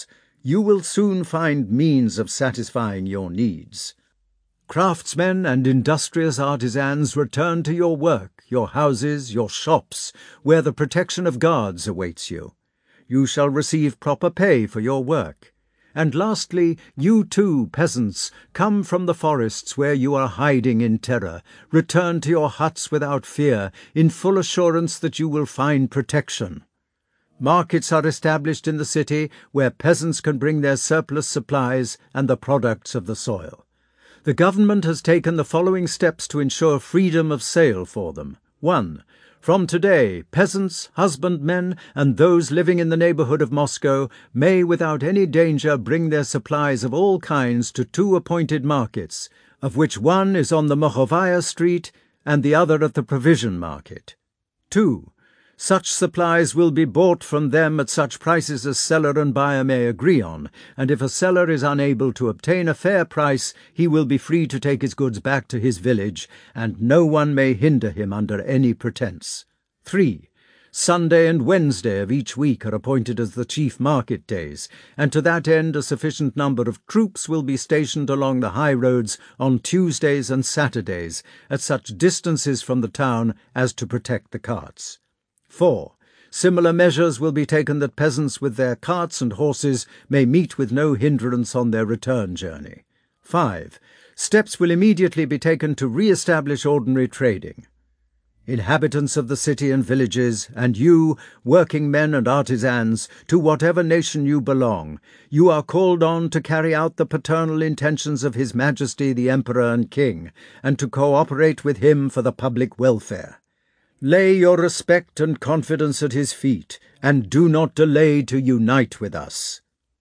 You will soon find means of satisfying your needs. Craftsmen and industrious artisans, return to your work, your houses, your shops, where the protection of guards awaits you. You shall receive proper pay for your work. And lastly, you too, peasants, come from the forests where you are hiding in terror. Return to your huts without fear, in full assurance that you will find protection. Markets are established in the city where peasants can bring their surplus supplies and the products of the soil. The government has taken the following steps to ensure freedom of sale for them. one. From today, peasants, husbandmen, and those living in the neighbourhood of Moscow may without any danger bring their supplies of all kinds to two appointed markets, of which one is on the Mokhovaya Street and the other at the Provision Market. two. Such supplies will be bought from them at such prices as seller and buyer may agree on, and if a seller is unable to obtain a fair price, he will be free to take his goods back to his village, and no one may hinder him under any pretence. three. Sunday and Wednesday of each week are appointed as the chief market days, and to that end a sufficient number of troops will be stationed along the high roads on Tuesdays and Saturdays, at such distances from the town as to protect the carts. four. Similar measures will be taken that peasants with their carts and horses may meet with no hindrance on their return journey. five. Steps will immediately be taken to re-establish ordinary trading. Inhabitants of the city and villages, and you, working men and artisans, to whatever nation you belong, you are called on to carry out the paternal intentions of His Majesty the Emperor and King, and to cooperate with him for the public welfare. Lay your respect and confidence at his feet, and do not delay to unite with us.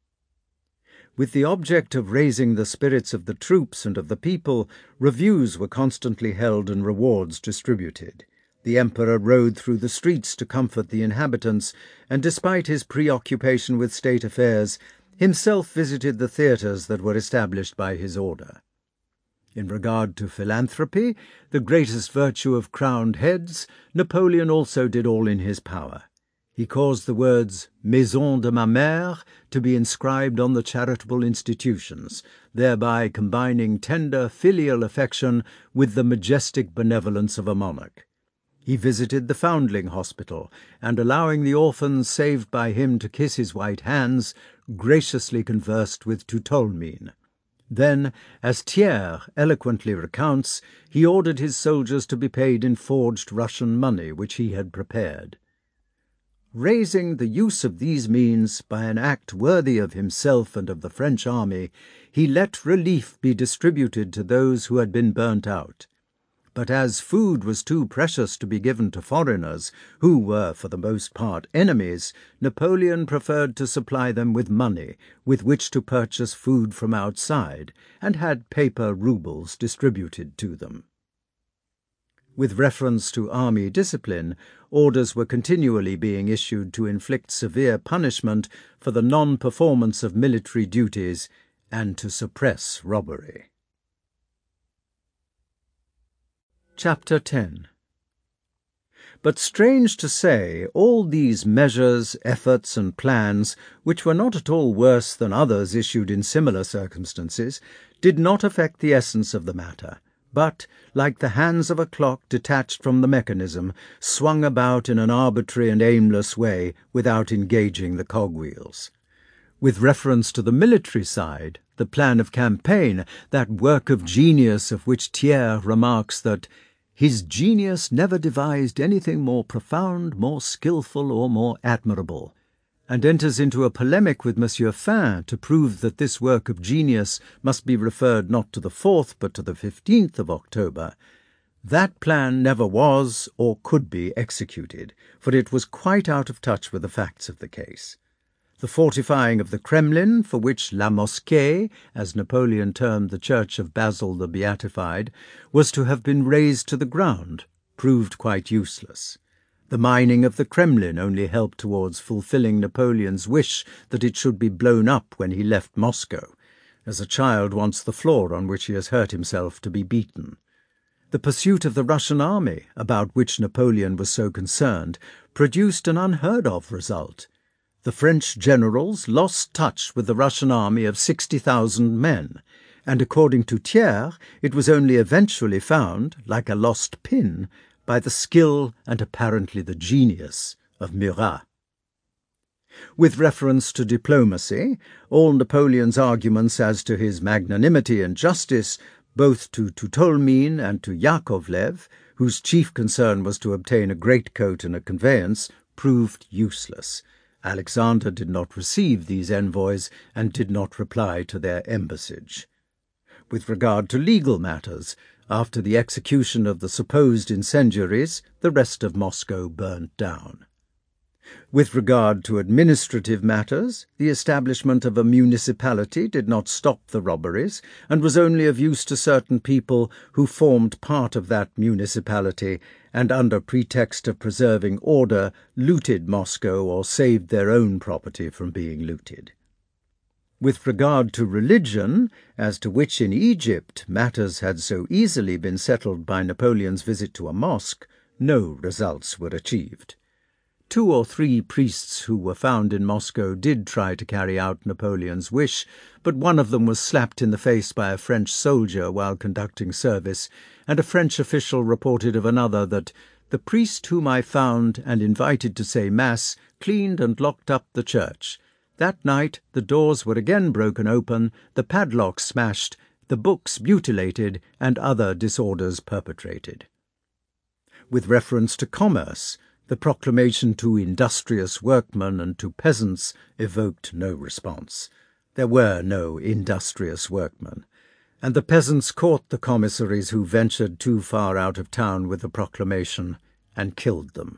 With the object of raising the spirits of the troops and of the people, reviews were constantly held and rewards distributed. The emperor rode through the streets to comfort the inhabitants, and despite his preoccupation with state affairs, himself visited the theatres that were established by his order. In regard to philanthropy, the greatest virtue of crowned heads, Napoleon also did all in his power. He caused the words Maison de ma mère to be inscribed on the charitable institutions, thereby combining tender filial affection with the majestic benevolence of a monarch. He visited the Foundling Hospital, and allowing the orphans saved by him to kiss his white hands, graciously conversed with Tutoulmin. Then, as Thiers eloquently recounts, he ordered his soldiers to be paid in forged Russian money which he had prepared. Raising the use of these means by an act worthy of himself and of the French army, he let relief be distributed to those who had been burnt out. But as food was too precious to be given to foreigners, who were for the most part enemies, Napoleon preferred to supply them with money, with which to purchase food from outside, and had paper roubles distributed to them. With reference to army discipline, orders were continually being issued to inflict severe punishment for the non-performance of military duties and to suppress robbery. Chapter ten. But strange to say, all these measures, efforts, and plans, which were not at all worse than others issued in similar circumstances, did not affect the essence of the matter, but, like the hands of a clock detached from the mechanism, swung about in an arbitrary and aimless way without engaging the cogwheels. With reference to the military side, the plan of campaign, that work of genius of which Thiers remarks that his genius never devised anything more profound, more skilful, or more admirable, and enters into a polemic with Monsieur Fin to prove that this work of genius must be referred not to the fourth but to the fifteenth of October, that plan never was or could be executed, for it was quite out of touch with the facts of the case. The fortifying of the Kremlin, for which La Mosquée, as Napoleon termed the church of Basil the Beatified, was to have been razed to the ground, proved quite useless. The mining of the Kremlin only helped towards fulfilling Napoleon's wish that it should be blown up when he left Moscow, as a child wants the floor on which he has hurt himself to be beaten. The pursuit of the Russian army, about which Napoleon was so concerned, produced an unheard-of result. The French generals lost touch with the Russian army of sixty thousand men, and according to Thiers, it was only eventually found, like a lost pin, by the skill and apparently the genius of Murat. With reference to diplomacy, all Napoleon's arguments as to his magnanimity and justice, both to Tutoulmin and to Yakovlev, whose chief concern was to obtain a greatcoat and a conveyance, proved useless. Alexander did not receive these envoys and did not reply to their embassage. With regard to legal matters, after the execution of the supposed incendiaries, the rest of Moscow burnt down. With regard to administrative matters, the establishment of a municipality did not stop the robberies, and was only of use to certain people who formed part of that municipality, and under pretext of preserving order looted Moscow or saved their own property from being looted. With regard to religion, as to which in Egypt matters had so easily been settled by Napoleon's visit to a mosque, no results were achieved. Two or three priests who were found in Moscow did try to carry out Napoleon's wish, but one of them was slapped in the face by a French soldier while conducting service, and a French official reported of another that the priest whom I found and invited to say Mass cleaned and locked up the church. That night the doors were again broken open, the padlocks smashed, the books mutilated, and other disorders perpetrated. With reference to commerce, the proclamation to industrious workmen and to peasants evoked no response. There were no industrious workmen, and the peasants caught the commissaries who ventured too far out of town with the proclamation and killed them.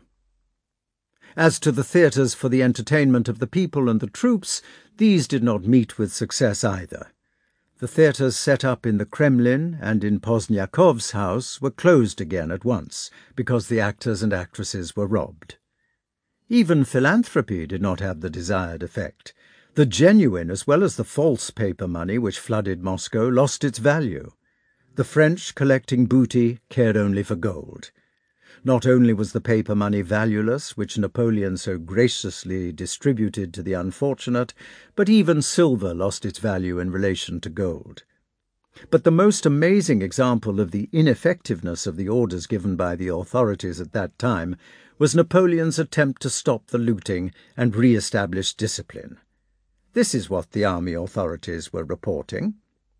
As to the theatres for the entertainment of the people and the troops, these did not meet with success either. The theatres set up in the Kremlin and in Pozniakov's house were closed again at once, because the actors and actresses were robbed. Even philanthropy did not have the desired effect. The genuine as well as the false paper money which flooded Moscow lost its value. The French, collecting booty, cared only for gold. Not only was the paper money valueless, which Napoleon so graciously distributed to the unfortunate, but even silver lost its value in relation to gold. But the most amazing example of the ineffectiveness of the orders given by the authorities at that time was Napoleon's attempt to stop the looting and re-establish discipline. This is what the army authorities were reporting.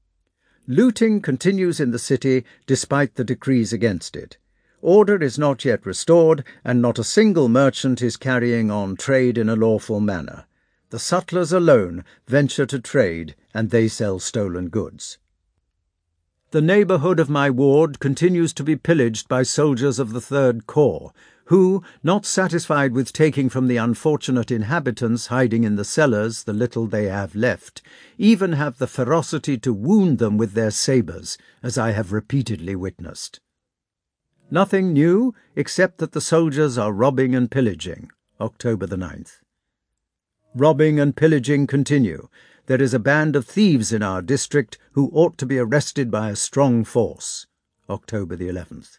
Looting continues in the city despite the decrees against it. Order is not yet restored, and not a single merchant is carrying on trade in a lawful manner. The sutlers alone venture to trade, and they sell stolen goods. The neighbourhood of my ward continues to be pillaged by soldiers of the Third Corps, who, not satisfied with taking from the unfortunate inhabitants hiding in the cellars the little they have left, even have the ferocity to wound them with their sabres, as I have repeatedly witnessed. Nothing new, except that the soldiers are robbing and pillaging. October the ninth. Robbing and pillaging continue. There is a band of thieves in our district who ought to be arrested by a strong force. October the eleventh.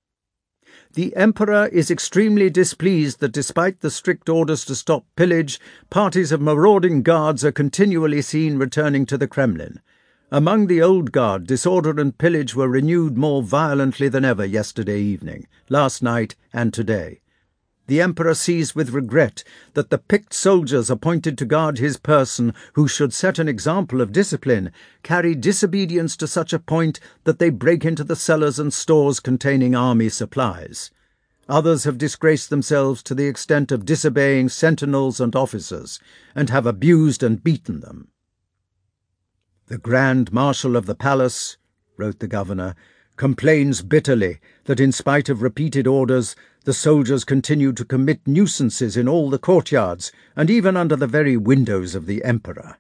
The Emperor is extremely displeased that despite the strict orders to stop pillage, parties of marauding guards are continually seen returning to the Kremlin. Among the old guard, disorder and pillage were renewed more violently than ever yesterday evening, last night, and today. The Emperor sees with regret that the picked soldiers appointed to guard his person, who should set an example of discipline, carry disobedience to such a point that they break into the cellars and stores containing army supplies. Others have disgraced themselves to the extent of disobeying sentinels and officers, and have abused and beaten them. The Grand Marshal of the Palace, wrote the governor, complains bitterly that in spite of repeated orders, the soldiers continue to commit nuisances in all the courtyards, and even under the very windows of the Emperor.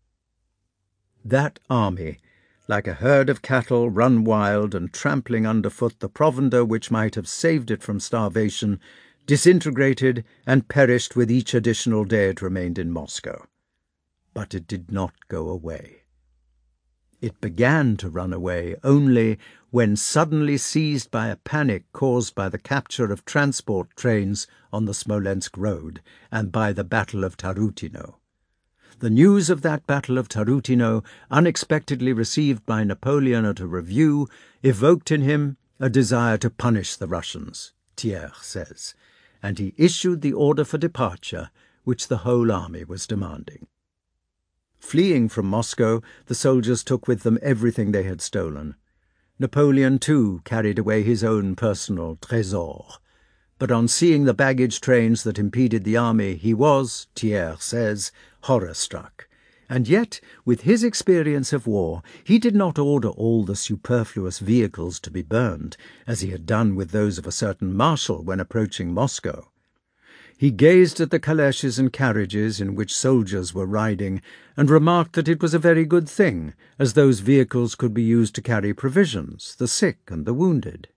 That army, like a herd of cattle run wild and trampling underfoot the provender which might have saved it from starvation, disintegrated and perished with each additional day it remained in Moscow. But it did not go away. It began to run away only when suddenly seized by a panic caused by the capture of transport trains on the Smolensk road and by the Battle of Tarutino. The news of that Battle of Tarutino, unexpectedly received by Napoleon at a review, evoked in him a desire to punish the Russians, Thiers says, and he issued the order for departure which the whole army was demanding. Fleeing from Moscow, the soldiers took with them everything they had stolen. Napoleon, too, carried away his own personal trésor. But on seeing the baggage trains that impeded the army, he was, Thiers says, horror-struck. And yet, with his experience of war, he did not order all the superfluous vehicles to be burned, as he had done with those of a certain marshal when approaching Moscow. He gazed at the calèches and carriages in which soldiers were riding, and remarked that it was a very good thing, as those vehicles could be used to carry provisions, the sick and the wounded.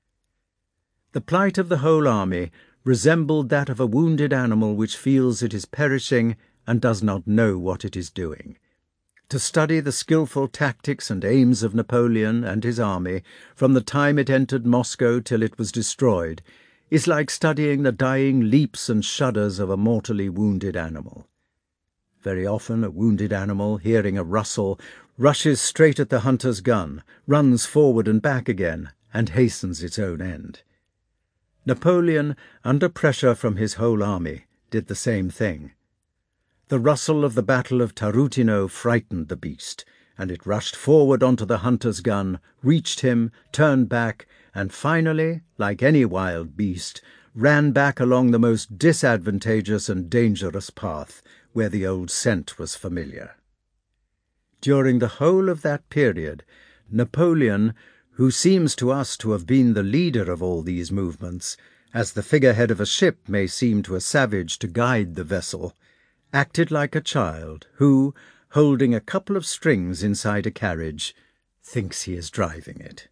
The plight of the whole army resembled that of a wounded animal which feels it is perishing and does not know what it is doing. To study the skilful tactics and aims of Napoleon and his army, from the time it entered Moscow till it was destroyed, is like studying the dying leaps and shudders of a mortally wounded animal. Very often a wounded animal, hearing a rustle, rushes straight at the hunter's gun, runs forward and back again, and hastens its own end. Napoleon, under pressure from his whole army, did the same thing. The rustle of the Battle of Tarutino frightened the beast, and it rushed forward onto the hunter's gun, reached him, turned back, and finally, like any wild beast, ran back along the most disadvantageous and dangerous path, where the old scent was familiar. During the whole of that period, Napoleon, who seems to us to have been the leader of all these movements, as the figurehead of a ship may seem to a savage to guide the vessel, acted like a child who, holding a couple of strings inside a carriage, thinks he is driving it.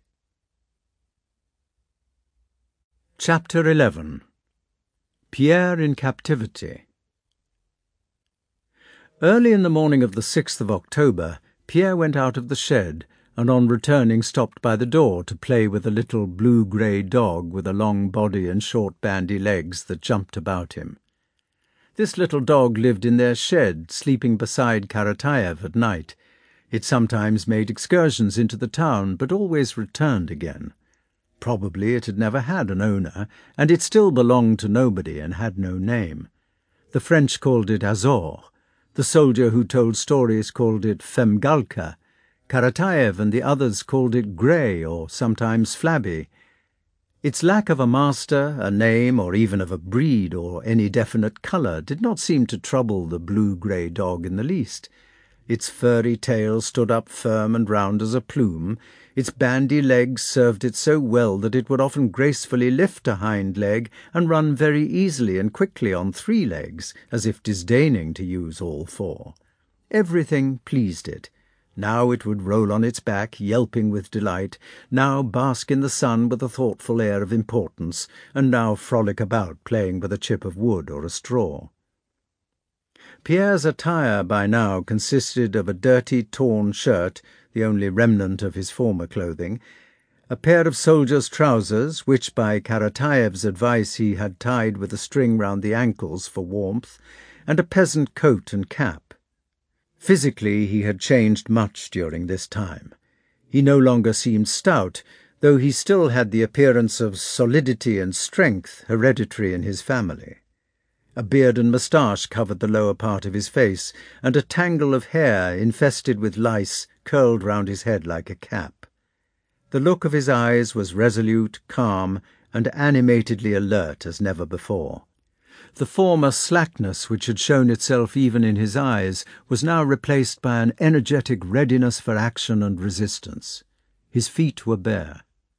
Chapter eleven. Pierre in Captivity. Early in the morning of the sixth of October, Pierre went out of the shed, and on returning stopped by the door to play with a little blue-grey dog with a long body and short bandy legs that jumped about him. This little dog lived in their shed, sleeping beside Karatayev at night. It sometimes made excursions into the town, but always returned again. Probably it had never had an owner, and it still belonged to nobody and had no name. The French called it Azor. The soldier who told stories called it Femgalka. Karatayev and the others called it Grey, or sometimes Flabby. Its lack of a master, a name, or even of a breed or any definite colour did not seem to trouble the blue-grey dog in the least. Its furry tail stood up firm and round as a plume. Its bandy legs served it so well that it would often gracefully lift a hind leg and run very easily and quickly on three legs, as if disdaining to use all four. Everything pleased it. Now it would roll on its back, yelping with delight, now bask in the sun with a thoughtful air of importance, and now frolic about playing with a chip of wood or a straw. Pierre's attire by now consisted of a dirty, torn shirt, the only remnant of his former clothing, a pair of soldier's trousers, which by Karatayev's advice he had tied with a string round the ankles for warmth, and a peasant coat and cap. Physically he had changed much during this time. He no longer seemed stout, though he still had the appearance of solidity and strength hereditary in his family. A beard and moustache covered the lower part of his face, and a tangle of hair infested with lice curled round his head like a cap. The look of his eyes was resolute, calm, and animatedly alert as never before. The former slackness which had shown itself even in his eyes was now replaced by an energetic readiness for action and resistance. His feet were bare.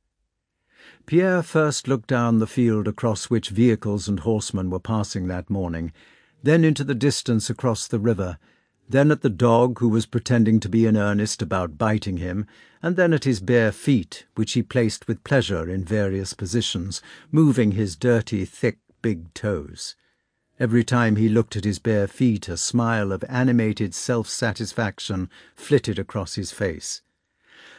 Pierre first looked down the field across which vehicles and horsemen were passing that morning, then into the distance across the river, then at the dog who was pretending to be in earnest about biting him, and then at his bare feet, which he placed with pleasure in various positions, moving his dirty, thick, big toes. Every time he looked at his bare feet, a smile of animated self-satisfaction flitted across his face.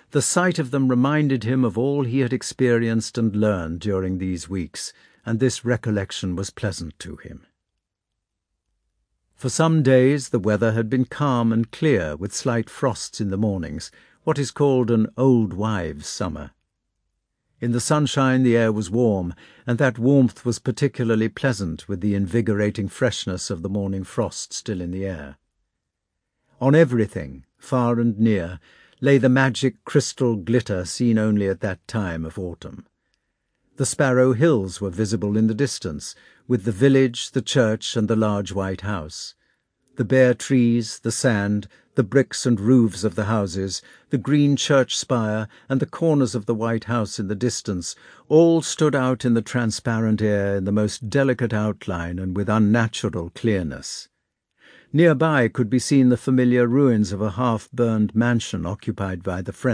The sight of them reminded him of all he had experienced and learned during these weeks, and this recollection was pleasant to him. For some days the weather had been calm and clear, with slight frosts in the mornings, what is called an old wives' summer. In the sunshine the air was warm, and that warmth was particularly pleasant with the invigorating freshness of the morning frost still in the air. On everything, far and near, lay the magic crystal glitter seen only at that time of autumn. The Sparrow Hills were visible in the distance, with the village, the church, and the large white house. The bare trees, the sand, the bricks and roofs of the houses, the green church spire, and the corners of the white house in the distance, all stood out in the transparent air in the most delicate outline and with unnatural clearness. Near by could be seen the familiar ruins of a half-burned mansion occupied by the French.